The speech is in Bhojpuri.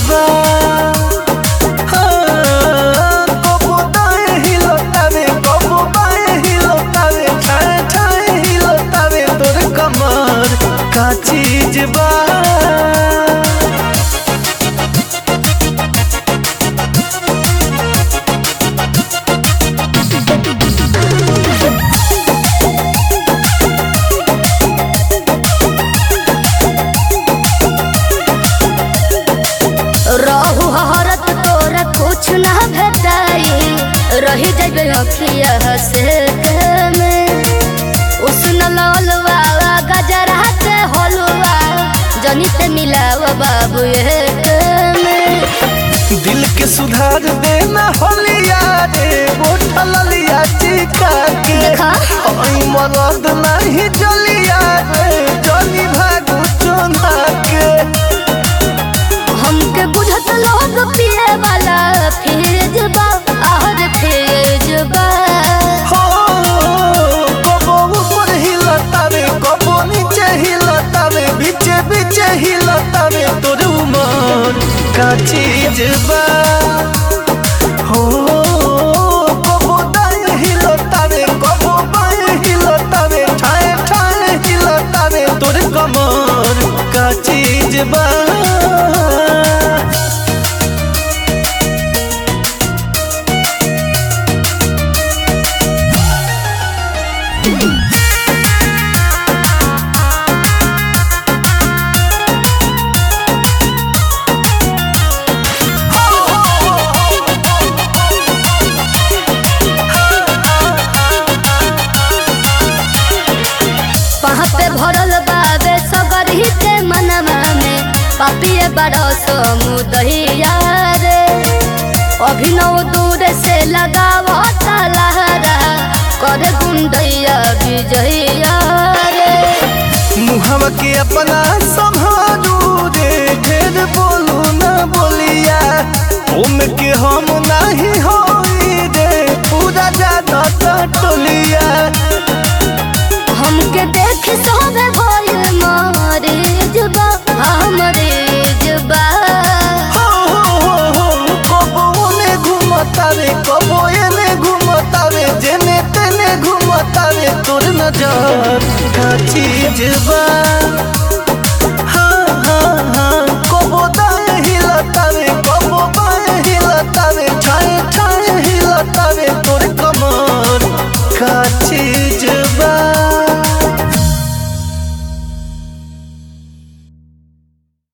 बा। हाँ, कबो दाएं हिलतावे कबो बाएं हिलतावे, ठाए ठाए हिलतावे तोर कमर का चीज बा। रहू हरत तोरा कुछ ना भेटाई, रही जब अखिया से में उसन ललवा गजरा से होलवा जनी से मिलाव बाबू एक में। दिल के सुधार देना होलिया रे बोठल लिया चिका के, ओई मरद नहीं जलिया रे जली भागु चोना के। हमके बुझत लोग पिए वाला फेज बा और फेज बा। हो कबो ऊपर हिलतावे कबो नीचे हिलतावे, बीचे बीचे हिलतावे तोर उमर का चीज बा। हो कबो दाएं हिलतावे कबो बाएं हिलतावे, ठाए ठाए हिलतावे तोर कमर का चीज बा। वहाँ पे भरल बाबे सगरी के मनवा में पापिए बड़ा समुदहिया रे। अभिनव दूर से लगावा लहरा करे गुंडैया विजया रे। मुहवा के अपना संभालू रे ढेर बोलू ना बोलिया, ओम के हम नहीं होई रे पूरा जाना टोलिया। हमके देख सब भइल मरीज बा मरीज बा। कबो ओने घूमतावे कबो एने घूमतावे, जेने तेने घूमतावे तोर नजर का चीज बा।